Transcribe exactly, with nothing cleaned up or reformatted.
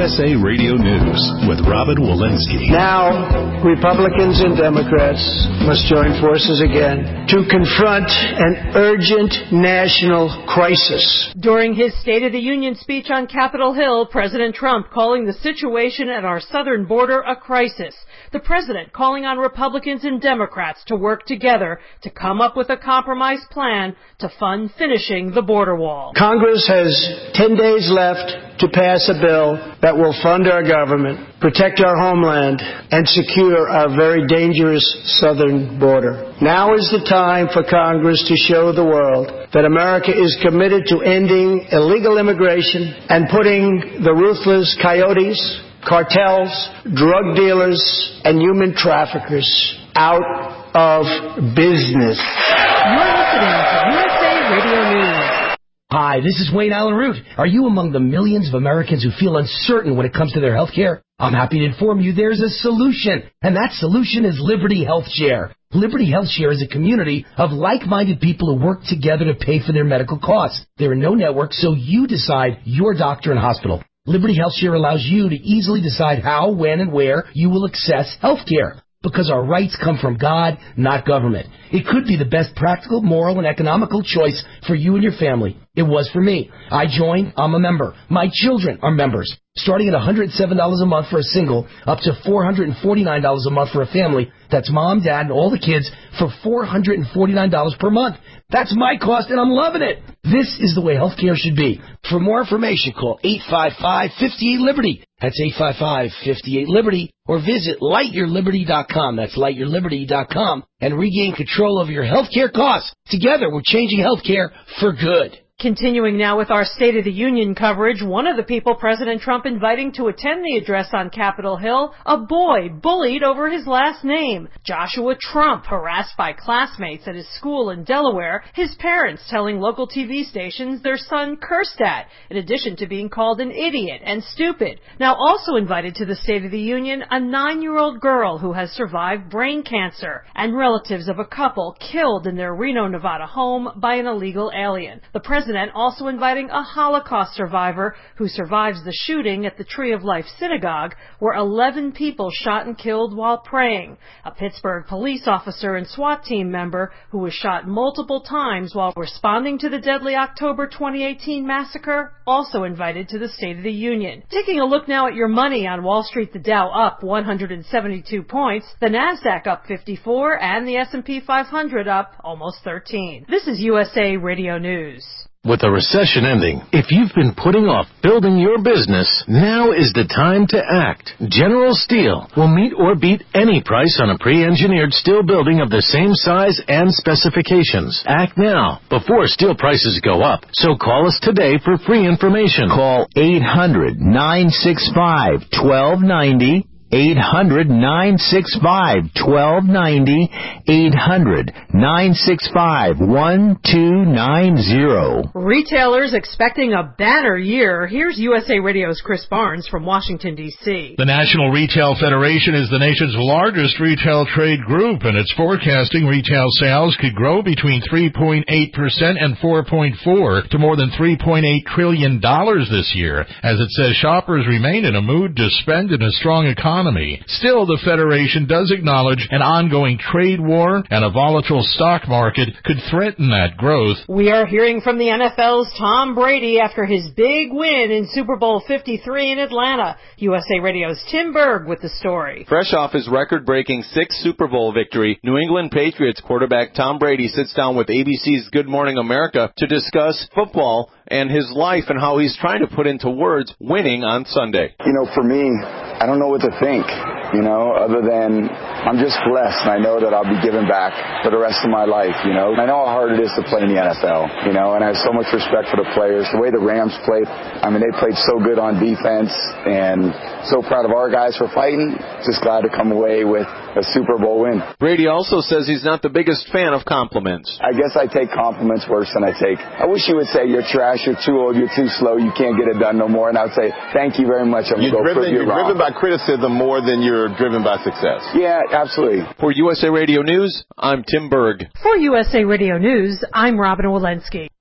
S A Radio News with Robin Walensky. Now, Republicans and Democrats must join forces again to confront an urgent national crisis. During his State of the Union speech on Capitol Hill, President Trump calling the situation at our southern border a crisis. The president calling on Republicans and Democrats to work together to come up with a compromise plan to fund finishing the border wall. Congress has ten days left to pass a bill that will fund our government, protect our homeland, and secure our very dangerous southern border. Now is the time for Congress to show the world that America is committed to ending illegal immigration and putting the ruthless coyotes, cartels, drug dealers, and human traffickers out of business. You're listening to U S A Radio News. Hi, this is Wayne Allen Root. Are you among the millions of Americans who feel uncertain when it comes to their health care? I'm happy to inform you there's a solution, and that solution is Liberty Health Share. Liberty Health Share is a community of like-minded people who work together to pay for their medical costs. There are no networks, so you decide your doctor and hospital. Liberty Health Share allows you to easily decide how, when, and where you will access health care, because our rights come from God, not government. It could be the best practical, moral, and economical choice for you and your family. It was for me. I joined. I'm a member. My children are members. Starting at one hundred seven dollars a month for a single, up to four hundred forty-nine dollars a month for a family. That's mom, dad, and all the kids for four hundred forty-nine dollars per month. That's my cost, and I'm loving it. This is the way healthcare should be. For more information, call eight five five, five eight, Liberty. That's eight five five, five eight, Liberty. Or visit light your liberty dot com. That's light your liberty dot com. And regain control of your healthcare costs. Together, we're changing healthcare for good. Continuing now with our State of the Union coverage, one of the people President Trump inviting to attend the address on Capitol Hill, a boy bullied over his last name. Joshua Trump, harassed by classmates at his school in Delaware, his parents telling local T V stations their son cursed at, in addition to being called an idiot and stupid. Now also invited to the State of the Union, a nine-year-old girl who has survived brain cancer, and relatives of a couple killed in their Reno, Nevada home by an illegal alien. The president also inviting a Holocaust survivor who survives the shooting at the Tree of Life Synagogue, where eleven people shot and killed while praying. A Pittsburgh police officer and SWAT team member who was shot multiple times while responding to the deadly October twenty eighteen massacre, also invited to the State of the Union. Taking a look now at your money on Wall Street, the Dow up one hundred seventy-two points, the Nasdaq up fifty-four, and the S and P five hundred up almost thirteen. This is U S A Radio News. With the recession ending, if you've been putting off building your business, now is the time to act. General Steel will meet or beat any price on a pre-engineered steel building of the same size and specifications. Act now, before steel prices go up. So call us today for free information. Call eight hundred, nine six five, one two nine zero. eight hundred, nine six five, one two nine zero. eight hundred, nine six five, one two nine zero. Retailers expecting a banner year. Here's U S A Radio's Chris Barnes from Washington, D C The National Retail Federation is the nation's largest retail trade group, and it's forecasting retail sales could grow between three point eight percent and four point four to more than three point eight trillion dollars this year, as it says shoppers remain in a mood to spend in a strong economy. Still, the Federation does acknowledge an ongoing trade war and a volatile stock market could threaten that growth. We are hearing from the N F L's Tom Brady after his big win in Super Bowl fifty-three in Atlanta. U S A Radio's Tim Berg with the story. Fresh off his record-breaking sixth Super Bowl victory, New England Patriots quarterback Tom Brady sits down with A B C's Good Morning America to discuss football and his life and how he's trying to put into words winning on Sunday. You know, for me, I don't know what to think, you know, other than I'm just blessed, and I know that I'll be giving back for the rest of my life, you know. I know how hard it is to play in the N F L, you know, and I have so much respect for the players. The way the Rams played, I mean, they played so good on defense, and so proud of our guys for fighting. Just glad to come away with a Super Bowl win. Brady also says he's not the biggest fan of compliments. I guess I take compliments worse than I take. I wish you would say you're trash, you're too old, you're too slow, you can't get it done no more, and I would say thank you very much. I'm you're go driven, you're, you're wrong. driven by criticism more than you're driven by success. Yeah, absolutely. For U S A Radio News, I'm Tim Berg. For U S A Radio News, I'm Robin Walensky.